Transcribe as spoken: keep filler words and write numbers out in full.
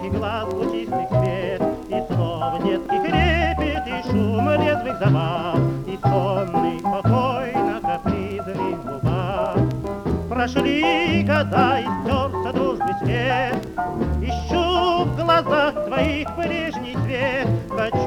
детских глаз лучистый свет, и снова детский хрипет, и шум резвых забав, и сонный покой на капризных губах. Прошли года, и стерся дружбы след, ищу в глазах твоих прежний свет. Хочу